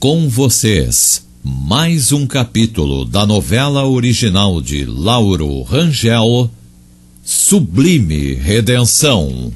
com vocês, mais um capítulo da novela original de Lauro Rangel, Sublime Redenção.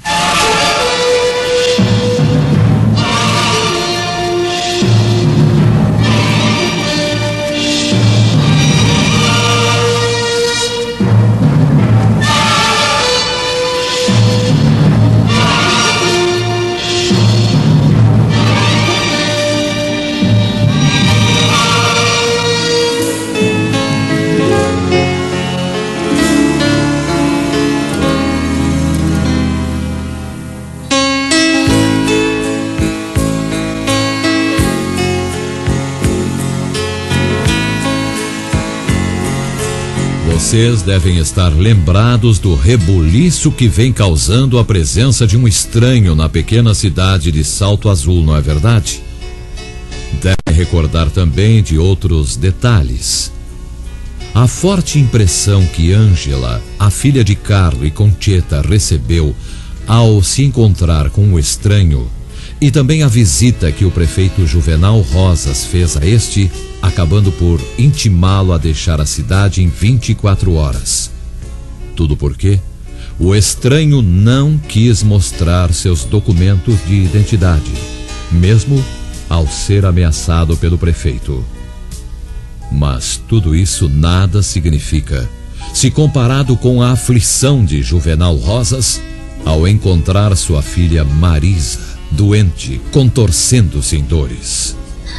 Vocês devem estar lembrados do rebuliço que vem causando a presença de um estranho na pequena cidade de Salto Azul, não é verdade? Devem recordar também de outros detalhes. A forte impressão que Ângela, a filha de Carlo e Concetta, recebeu ao se encontrar com o estranho, e também a visita que o prefeito Juvenal Rosas fez a este, acabando por intimá-lo a deixar a cidade em 24 horas. Tudo porque o estranho não quis mostrar seus documentos de identidade, mesmo ao ser ameaçado pelo prefeito. Mas tudo isso nada significa, se comparado com a aflição de Juvenal Rosas ao encontrar sua filha Marisa, doente, contorcendo-se em dores.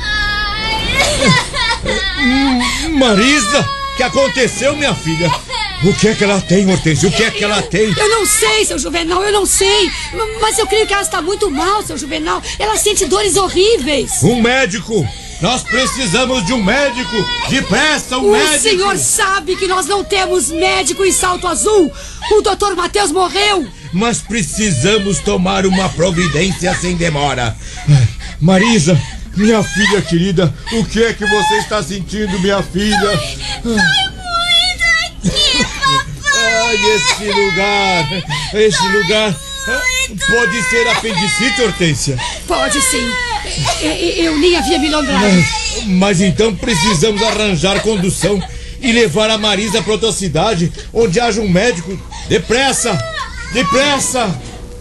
Marisa, o que aconteceu, minha filha? O que é que ela tem, Hortência? O que é que ela tem? Eu não sei, seu Juvenal, eu não sei. Mas eu creio que ela está muito mal, seu Juvenal. Ela sente dores horríveis. Um médico! Nós precisamos de um médico! Depressa, um médico! O senhor sabe que nós não temos médico em Salto Azul. O Dr. Matheus morreu. Mas precisamos tomar uma providência sem demora. Marisa, minha filha querida, o que é que você está sentindo, minha filha? Dói muito aqui, papai. Ai, esse lugar pode ser apendicite, Hortência? Pode sim. Eu nem havia me lembrado. Mas então precisamos arranjar condução e levar a Marisa para outra cidade, onde haja um médico. Depressa! Depressa!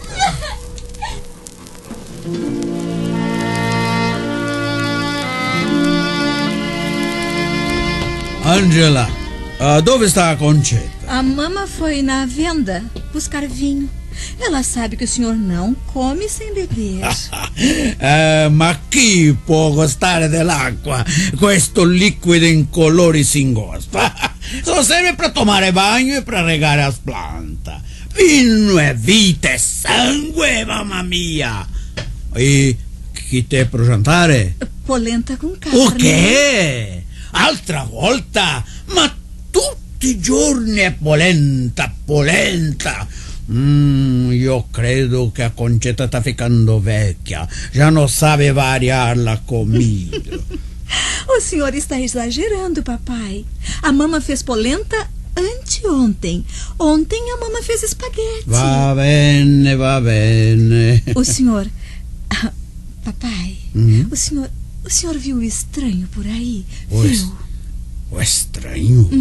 Angela, dove está a Concetta? A mama foi na venda buscar vinho. Ela sabe que o senhor não come sem beber. Ma chi può gostare dell'acqua? Questo liquido incolore sin gosto. Só serve para tomar banho e para regar as plantas. Vinho é vita, é sangue, mamma mia. E che te per jantare? Polenta com carne. O quê? Altra volta? Ma tutti i giorni è polenta, polenta. Io credo che a Concetta sta ficando vecchia. Já não sabe variar la comida. O senhor está exagerando, papai. A mama fez polenta anteontem. Ontem a mama fez espaguete. Va bene, va bene. O senhor... papai, o senhor viu o estranho por aí? Viu? O estranho?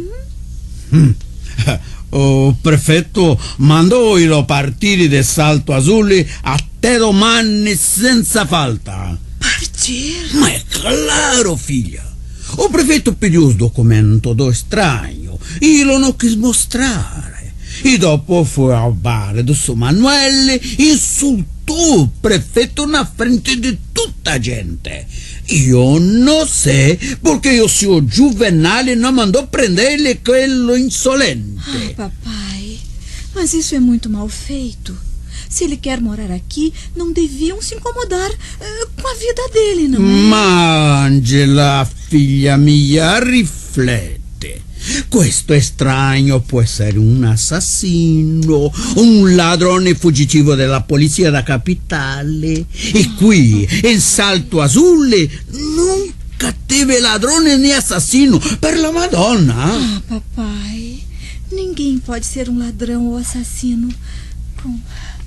O prefeito mandou ir partire de Salto Azul até domani senza falta. Partir? Ma è claro, filha. O prefeito pediu os documentos do estranho e ele não quis mostrar. E dopo foi ao bar do seu Manuel e insultou o prefeito na frente de tutta a gente. Eu não sei porque o senhor Juvenal não mandou prender ele, aquele insolente. Papai, mas isso é muito mal feito. Se ele quer morar aqui, não deviam se incomodar com a vida dele, não é? Ma Angela, filha mia, riflette. Questo estranho può essere un assassino, un ladrone fuggitivo della polizia da capitale. E qui, in Salto Azul, nunca teve ladrone né assassino, per la Madonna. Papai, ninguém pode ser um ladrão ou assassino com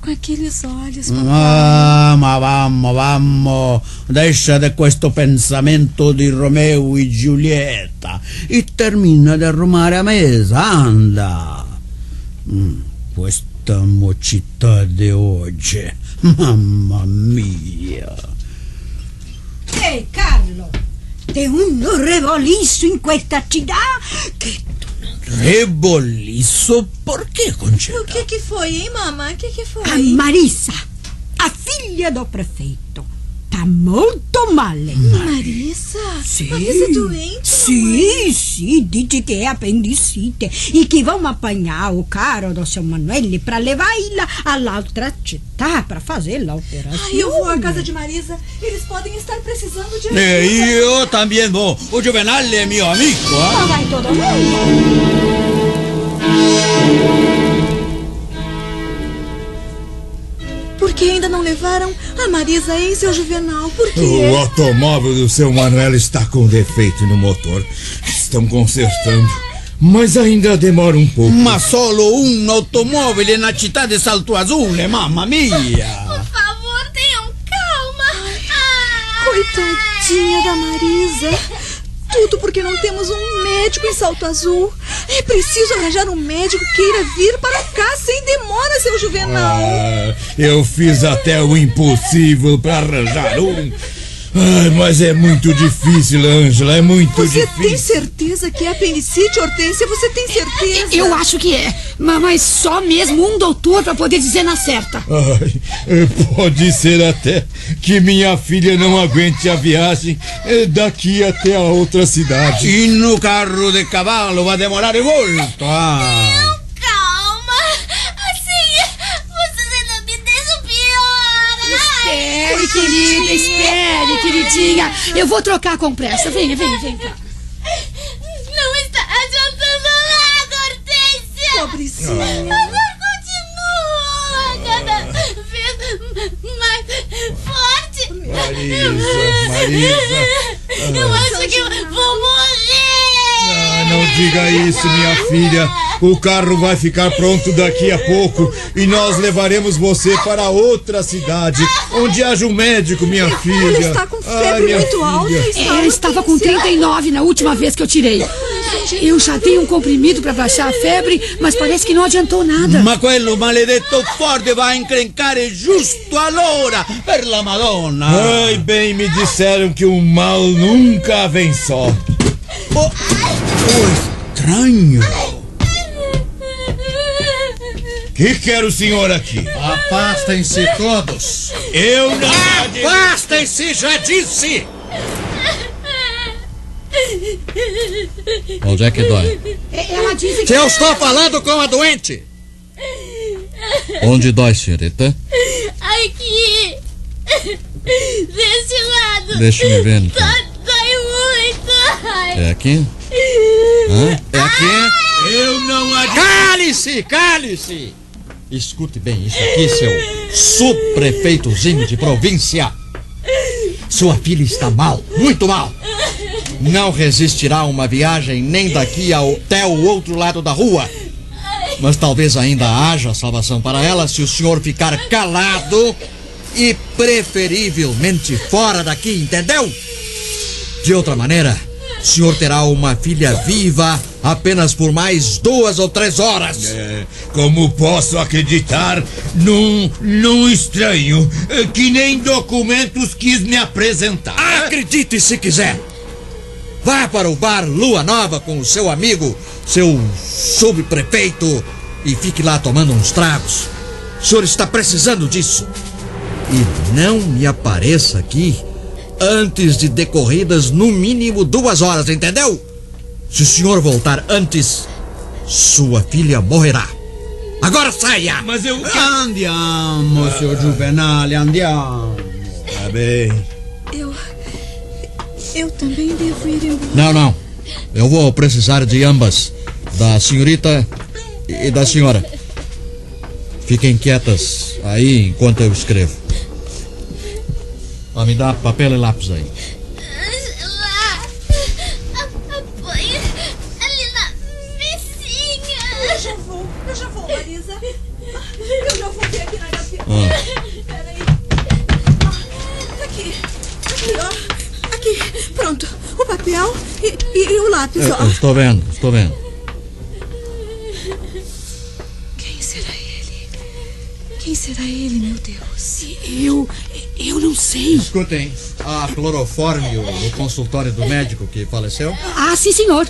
com aqueles olhos, papai. Vamos. Deixa de questo pensamento di Romeo e Giulietta e termina di arrumare a mesa, anda. Questa mocità di oggi, mamma mia. Ehi, Carlo, c'è un rebolisso in questa città che tu non... Rebolisso? Perché, Concetta? O que foi, hein, mamãe? O que foi? A Marissa, a figlia do prefeito, tá molto male. Marissa? Sim. Marissa é doente, mamãe? Sim, dice che è appendicite e che vão apanhar o caro do seu Manuele pra levar-la all'altra città pra fazer a operação. Ai, eu vou à casa de Marisa. Eles podem estar precisando de ajuda. E io também vou. O Juvenal é meu amigo, Ma vai todo mundo. Por que ainda não levaram a Marisa e seu Juvenal? Por quê? O automóvel do seu Manuel está com defeito no motor. Estão consertando, mas ainda demora um pouco. Ma solo un automobile na città di Salto Azul, mamma mia! Por favor, tenham calma. Coitadinha da Marisa. Tudo porque não temos um médico em Salto Azul. É preciso arranjar um médico que queira vir para cá sem demora, seu Juvenal. Eu fiz até o impossível para arranjar um. Ai, mas é muito difícil, Ângela, é muito Você difícil. tem certeza que é apendicite, Hortência? Você tem certeza? Eu acho que é, mas só mesmo um doutor pra poder dizer na certa. Ai, pode ser até que minha filha não aguente a viagem daqui até a outra cidade. E no carro de cavalo vai demorar molto. Calma. Assim, vocês ainda me deixam pior. Espere, querida, espere, queridinha. Eu vou trocar com pressa. Venha cá. Não está adiantando nada, Hortência. Pobrezinha. A dor continua cada vez mais forte. Marisa. Eu acho que eu vou morrer. Não diga isso, minha filha. O carro vai ficar pronto daqui a pouco e nós levaremos você para outra cidade, onde haja um médico, minha filha. Ela está com febre muito alta. Ela estava com 39 na última vez que eu tirei. Eu já dei um comprimido para baixar a febre, mas parece que não adiantou nada. Ma quello maledetto forte vai encrencare giusto allora, per la Madonna. Ai, bem, me disseram que o mal nunca vem só. Estranho. Que quer o senhor aqui? Afastem-se todos. Eu não... Afastem-se, já disse! Onde é que dói? Ela disse que... Se eu estou falando com a doente! Onde dói, senhorita? Aqui. Desse lado. Deixa-me ver, então. Dói muito. Ai. É aqui? Hã? É aqui? Eu não... Cale-se! Escute bem isso aqui, seu subprefeitozinho de província. Sua filha está mal, muito mal. Não resistirá a uma viagem nem daqui até o outro lado da rua. Mas talvez ainda haja salvação para ela se o senhor ficar calado e preferivelmente fora daqui, entendeu? De outra maneira, o senhor terá uma filha viva apenas por mais 2 ou 3 horas. Como posso acreditar num estranho que nem documentos quis me apresentar? Acredite se quiser. Vá para o bar Lua Nova com o seu amigo, seu subprefeito, e fique lá tomando uns tragos. O senhor está precisando disso. E não me apareça aqui antes de decorridas no mínimo 2 horas, entendeu? Se o senhor voltar antes, sua filha morrerá. Agora saia! Mas eu... Andiamo, senhor Juvenale, andiamo. Tá bem. Eu também devo ir embora. Não. Eu vou precisar de ambas. Da senhorita e da senhora. Fiquem quietas aí enquanto eu escrevo. Me dá papel e lápis aí. Lá. Apoia ali na mesinha. Eu já vou, Marisa. Eu já vou ver aqui na gaveta. Aqui, ó. Aqui, pronto. O papel e o lápis, ó. Estou vendo. Quem será ele, meu Deus? Eu não sei. Escutem, a clorofórmio no consultório do médico que faleceu? Ah, sim, senhor.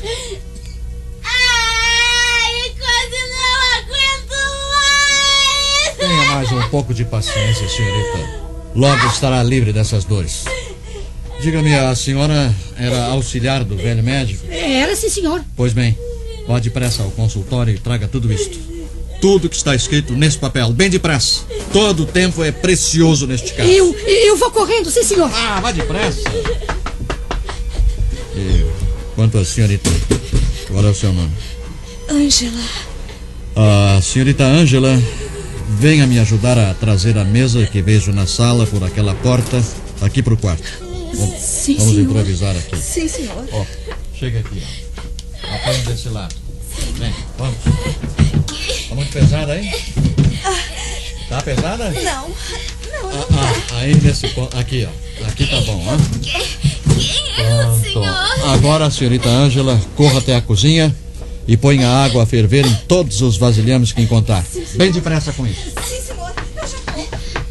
Ai, quase não aguento mais. Tenha mais um pouco de paciência, senhorita. Logo estará livre dessas dores. Diga-me, a senhora era auxiliar do velho médico? Era, sim, senhor. Pois bem, vá depressa ao consultório e traga tudo isto. Tudo que está escrito nesse papel, bem depressa. Todo o tempo é precioso neste caso. Eu vou correndo, sim, senhor. Ah, vá depressa. E quanto à senhorita, qual é o seu nome? Ângela. A senhorita Ângela, venha me ajudar a trazer a mesa que vejo na sala por aquela porta aqui para o quarto. Sim, Vamos senhor. improvisar aqui. Sim, senhor. Ó, chega aqui, ó. Apanha desse lado. Vem, vamos. Tá muito pesada aí? Tá pesada? Não. Aí nesse ponto. Aqui, ó. Aqui tá bom, ó. Quem é o senhor? Agora a senhorita Ângela corra até a cozinha e ponha a água a ferver em todos os vasilhames que encontrar. Bem depressa com isso. Sim, senhor. Eu já vou.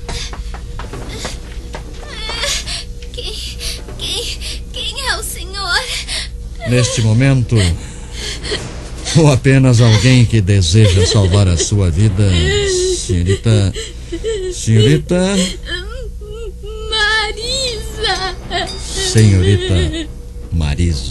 Quem é o senhor? Neste momento, ou apenas alguém que deseja salvar a sua vida, senhorita Marisa. senhorita Marisa.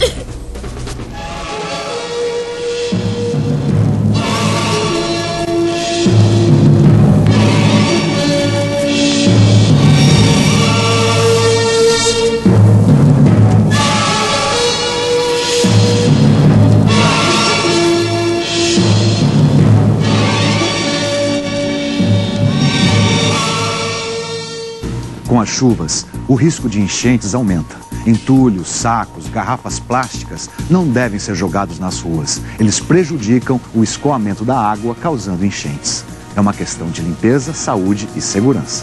Com as chuvas, o risco de enchentes aumenta. Entulhos, sacos, garrafas plásticas não devem ser jogados nas ruas. Eles prejudicam o escoamento da água, causando enchentes. É uma questão de limpeza, saúde e segurança.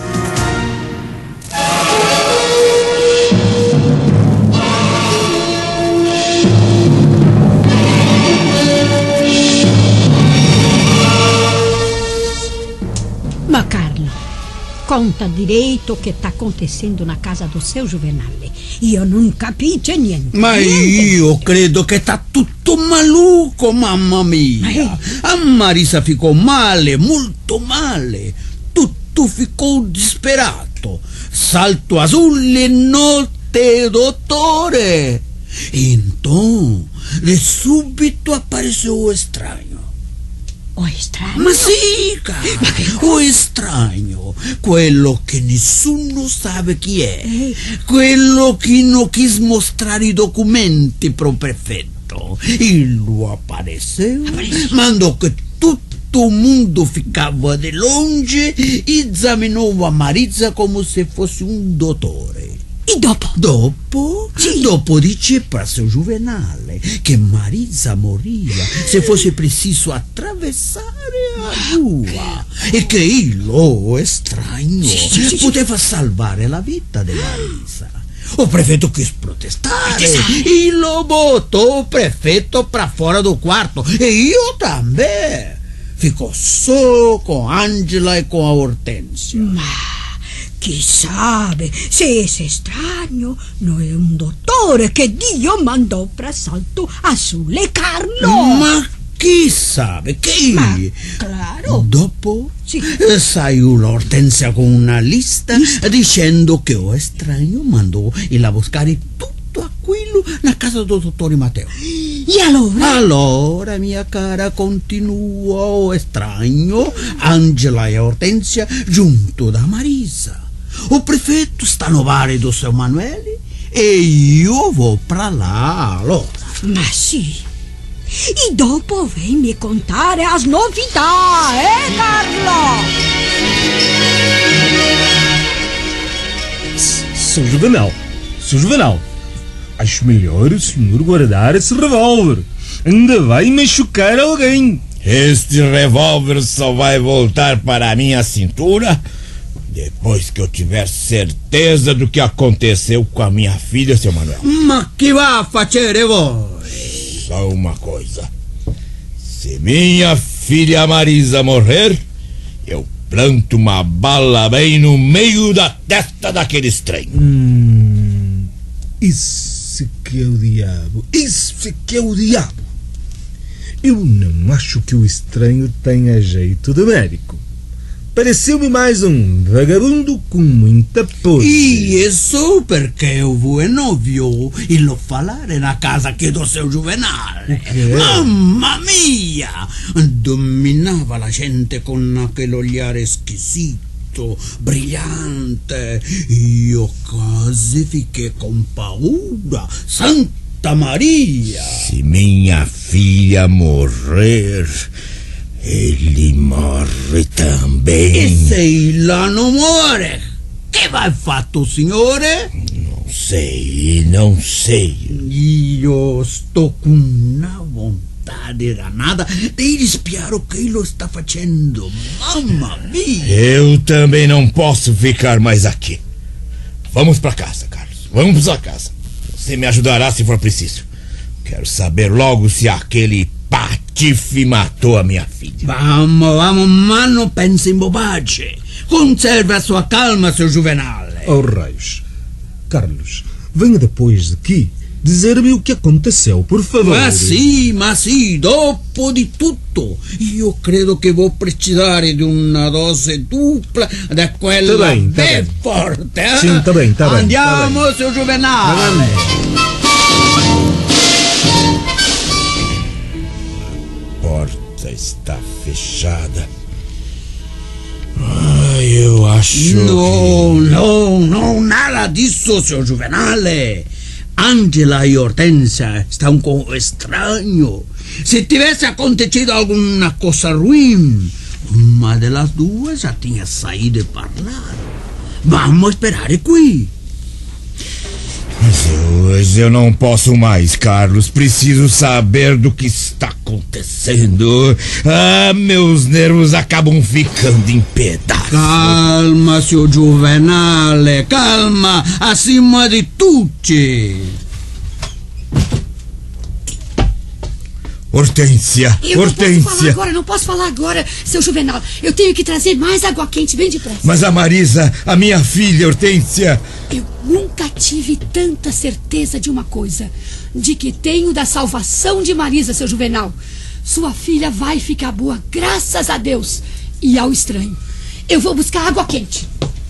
Macarlo, conta direito o que está acontecendo na casa do seu Juvenale. Io non capisco niente. Ma io credo che sta tutto maluco, mamma mia. A Marisa ficou male, molto male. Tutto ficou disperato. Salto azul, notte, dottore. Então, de subito apareceu o estranho. O estranho? Ma sì, cara, o estranho, quello che nessuno sabe chi è, quello che non quis mostrare i documenti pro prefetto. E lo apareceu, mandou que todo mundo ficava de longe e examinou a Marisa como se fosse um dottore. E dopo? Dopo? Sì. Dopo dice para seu Juvenale che Marisa morria se fosse preciso atravessare a rua e che il estranho poteva salvare la vita di Marisa. O prefeito quis protestare e lo botou o prefeito para fora do quarto e io também. Ficou só com Angela e com a Hortência. Chi sabe se esse estranho non è un dottore che Dio mandò para Salto Azul e Carlo. Ma chi sabe? Chi? Ma, claro. Dopo Sì. saiu la Hortensia con una lista dicendo che o estranho mandò ir a buscare tutto aquilo na casa do dottore Matteo. E allora? Allora, mia cara, continua o estranho, Angela e Hortensia junto da Marisa. O prefeito sta no bar do seu Manuele e io vou pra lá allora. Ma sì. E dopo vem me contare as novità, Carlo? Seu Juvenal, acho melhor o senhor guardar esse revólver. Ainda vai machucar alguém. Este revólver só vai voltar para a minha cintura Depois que eu tiver certeza do que aconteceu com a minha filha, seu Manuel. Ma che va a facere voi? Só uma coisa. Se minha filha Marisa morrer, eu planto uma bala bem no meio da testa daquele estranho. Isso que é o diabo. Isso que é o diabo. Eu não acho que o estranho tenha jeito de médico. Pareceu-me mais um vagabundo com muita pose. E isso perché o voi non viu il falare na casa aqui do seu Juvenal. Mamma mia! Dominava la gente con aquel olhar squisito, brillante. Io quasi fiquei com paura. Santa Maria! Se minha filha morrer, ele morre também. E se ela não morre, que vai fatto, signore? Não sei. Io sto com una vontade danada de ir espiar o que ele está fazendo. Mamma mia! Eu também não posso ficar mais aqui. Vamos pra casa, Carlos. Vamos pra casa. Você me ajudará se for preciso. Quero saber logo se aquele patife matou a minha filha. Vamos, ma non pensi in bobagem. Conserve a sua calma, seu Juvenal. Oh, raios. Carlos, venha depois de aqui dizer-me o que aconteceu, por favor. Ma sì, dopo di tutto. Io credo che vou precisare di una dose dupla da quella Tá bem. forte. Sim, tá bem. Andiamo, seu Juvenal. A porta está fechada. Eu acho Não, nada disso, seu Juvenale. Angela e Hortensia estão com o estranho. Se tivesse acontecido alguma coisa ruim, uma delas duas já tinha saído e parlado. Vamos esperar aqui. Mas eu não posso mais, Carlos. Preciso saber do que está acontecendo. Meus nervos acabam ficando em pedaços. Calma, seu Juvenale, calma, acima de tutti. Hortensia. Não posso falar agora, seu Juvenal. Eu tenho que trazer mais água quente bem depressa. Mas a Marisa, a minha filha, Hortensia. Eu nunca tive tanta certeza de uma coisa. De que tenho da salvação de Marisa, seu Juvenal. Sua filha vai ficar boa, graças a Deus. E ao estranho. Eu vou buscar água quente.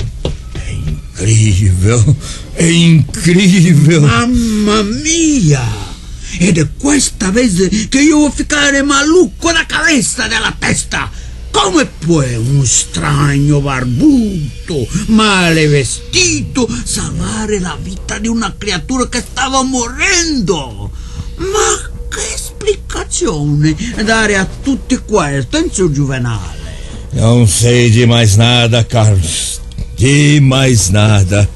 É incrível. Mamma mia! E de questa vez che io vou ficar maluco na cabeça della testa. Come può un strano barbuto, male vestito, salvare la vita di una creatura che stava morendo? Ma che spiegazione dare a tutti questo, in seu Juvenale? Não sei de mais nada, Carlos. De mais nada.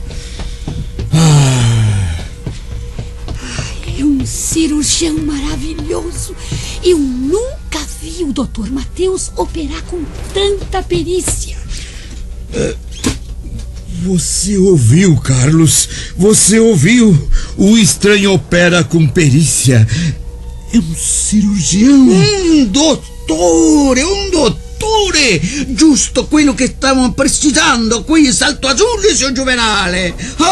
É um cirurgião maravilhoso. Eu nunca vi o Dr. Mateus operar com tanta perícia. Você ouviu, Carlos? Você ouviu? O estranho opera com perícia. É um cirurgião. Un dottore! Giusto quello che stavamo precisando qui in Salto Azzurro, signor Juvenale.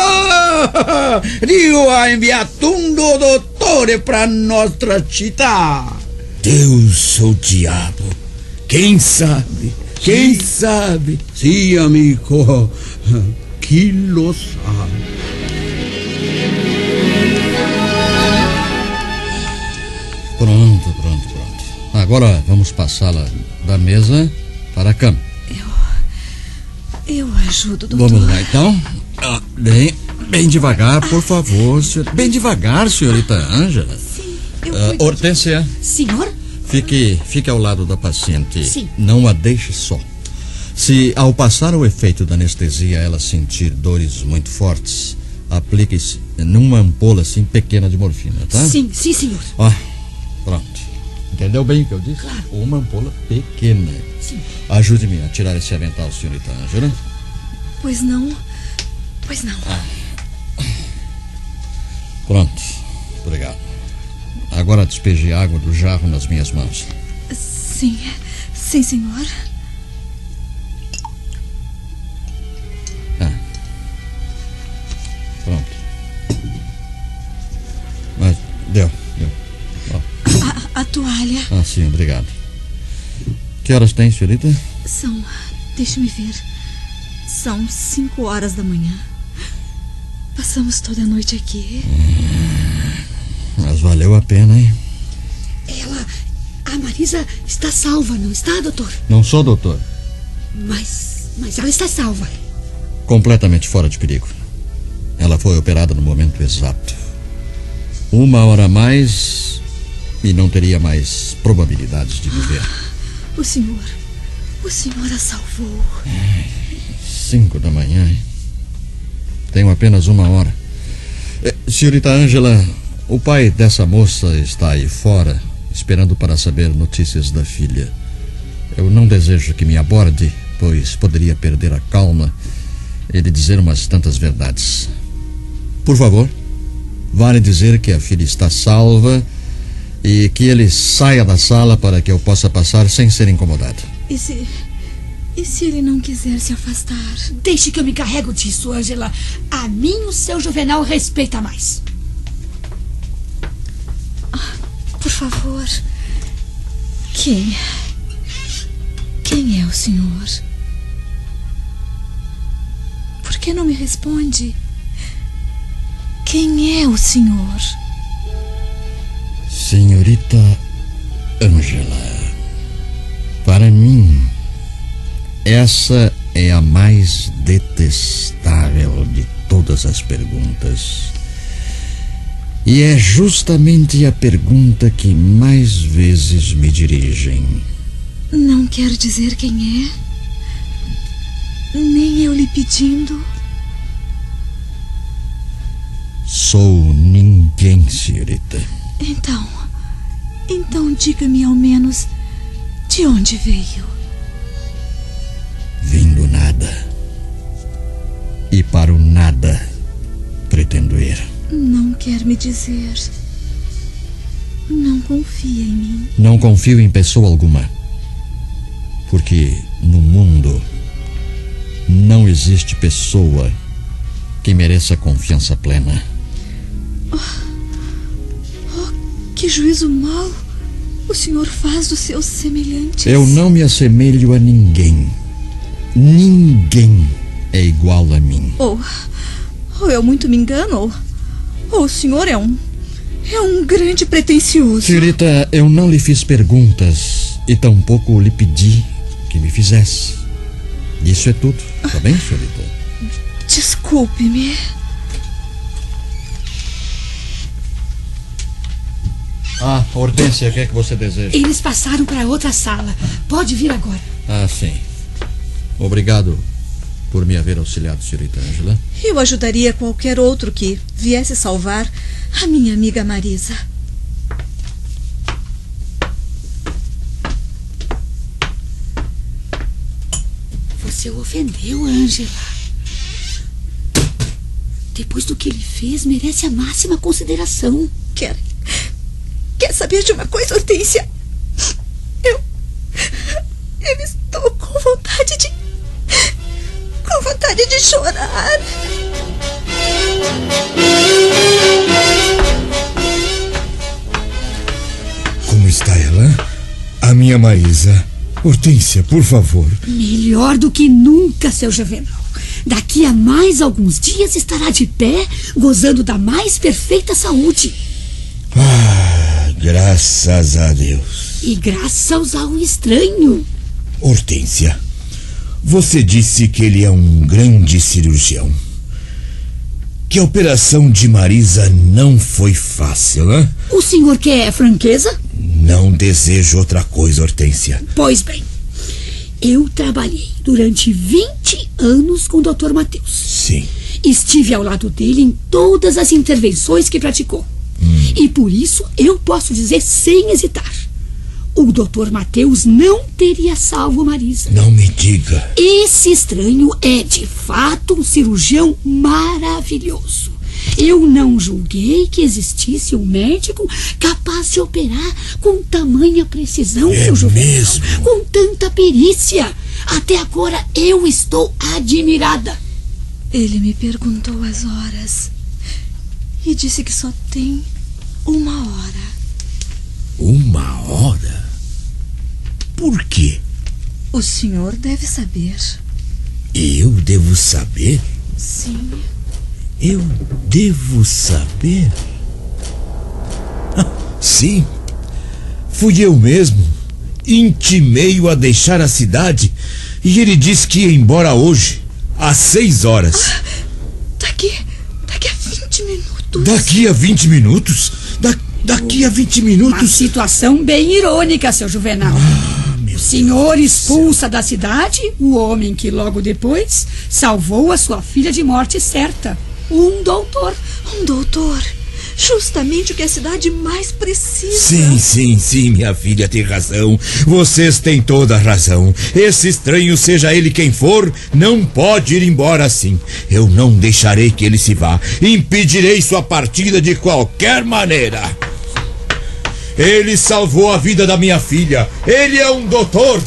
Dio ha inviato un dottore pra nostra città. Deus ou diabo? Quem sabe? Quem sabe? Sì, amico. Chi lo sa? Pronto. Agora vamos passá-la da mesa para a cama. Eu ajudo, doutor. Vamos lá, então. Bem devagar, por favor. Bem devagar, senhorita Ângela. Sim, eu cuido. Hortência. Senhor? Fique ao lado da paciente. Sim. Não a deixe só. Se ao passar o efeito da anestesia ela sentir dores muito fortes, aplique-se numa ampola assim pequena de morfina, tá? Sim, senhor. Pronto. Entendeu bem o que eu disse? Claro. Uma ampola pequena. Sim. Ajude-me a tirar esse avental, senhorita Ângela. Pois não. Pois não. Pronto. Obrigado. Agora despeje água do jarro nas minhas mãos. Sim. Sim, senhor. Pronto. Mas deu. A toalha. Sim, obrigado. Que horas tem, senhorita? São... Deixe-me ver. São 5 horas da manhã. Passamos toda a noite aqui. Mas valeu a pena, hein? A Marisa está salva, não está, doutor? Não sou doutor. Mas ela está salva. Completamente fora de perigo. Ela foi operada no momento exato. 1 hora a mais e não teria mais probabilidades de viver. O senhor a salvou. 5 da manhã, hein? Tenho apenas 1 hora. Senhorita Ângela, o pai dessa moça está aí fora, esperando para saber notícias da filha. Eu não desejo que me aborde, pois poderia perder a calma e lhe dizer umas tantas verdades. Por favor, vale dizer que a filha está salva e que ele saia da sala para que eu possa passar sem ser incomodado. E se ele não quiser se afastar? Deixe que eu me carrego disso, Ângela. A mim o seu Juvenal respeita mais. Por favor. Quem é o senhor? Por que não me responde? Quem é o senhor? Senhorita Ângela, para mim, essa é a mais detestável de todas as perguntas. E é justamente a pergunta que mais vezes me dirigem. Não quer dizer quem é? Nem eu lhe pedindo. Sou ninguém, senhorita. Então diga-me ao menos de onde veio. Vim do nada. E para o nada pretendo ir. Não quer me dizer. Não confia em mim. Não confio em pessoa alguma. Porque no mundo não existe pessoa que mereça confiança plena. Que juízo mau o senhor faz dos seus semelhantes. Eu não me assemelho a ninguém. Ninguém é igual a mim. Ou eu muito me engano, ou o senhor é um grande pretensioso. Senhorita, eu não lhe fiz perguntas e tampouco lhe pedi que me fizesse. Isso é tudo, tá bem, senhorita? Desculpe-me. Hortência, o que é que você deseja? Eles passaram para outra sala. Pode vir agora. Sim. Obrigado por me haver auxiliado, senhorita Ângela. Eu ajudaria qualquer outro que viesse salvar a minha amiga Marisa. Você o ofendeu, Ângela. Depois do que ele fez, merece a máxima consideração. Quer saber de uma coisa, Hortência? Eu estou com vontade de chorar. Como está ela? A minha Marisa. Hortência, por favor. Melhor do que nunca, seu Juvenal. Daqui a mais alguns dias estará de pé, gozando da mais perfeita saúde. Graças a Deus. E graças ao estranho. Hortência, você disse que ele é um grande cirurgião. Que a operação de Marisa não foi fácil, né? O senhor quer franqueza? Não desejo outra coisa, Hortência. Pois bem, eu trabalhei durante 20 anos com o Dr. Mateus. Sim. Estive ao lado dele em todas as intervenções que praticou. E por isso eu posso dizer sem hesitar: o Dr. Mateus não teria salvo Marisa. Não me diga. Esse estranho é, de fato, um cirurgião maravilhoso. Eu não julguei que existisse um médico capaz de operar com tamanha precisão, seu Juvenal, mesmo? com tanta perícia. Até agora eu estou admirada. Ele me perguntou as horas e disse que só tem 1 hora. 1 hora? Por quê? O senhor deve saber. Eu devo saber? Sim. Eu devo saber? Sim, fui eu mesmo. Intimei-o a deixar a cidade e ele disse que ia embora hoje, às 6 horas. Daqui a 20 minutos. Daqui a 20 minutos? Daqui a 20 minutos? Uma situação bem irônica, seu Juvenal. O senhor expulsa da cidade o homem que logo depois salvou a sua filha de morte certa. Um doutor. Um doutor. Justamente o que a cidade mais precisa. Sim, minha filha tem razão. Vocês têm toda a razão. Esse estranho, seja ele quem for, não pode ir embora assim. Eu não deixarei que ele se vá. Impedirei sua partida de qualquer maneira. Ele salvou a vida da minha filha. Ele é um doutor.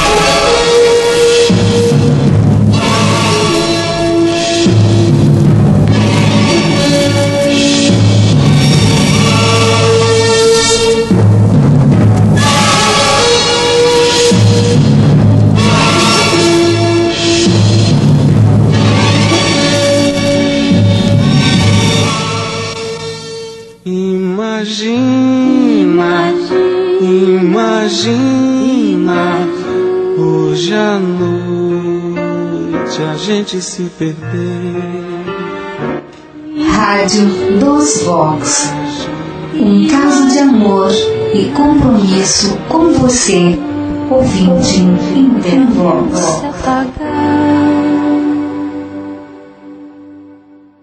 Imagina hoje à noite a gente se perder. Rádio Dos Vox. Um caso de amor e compromisso com você, ouvinte em Vox.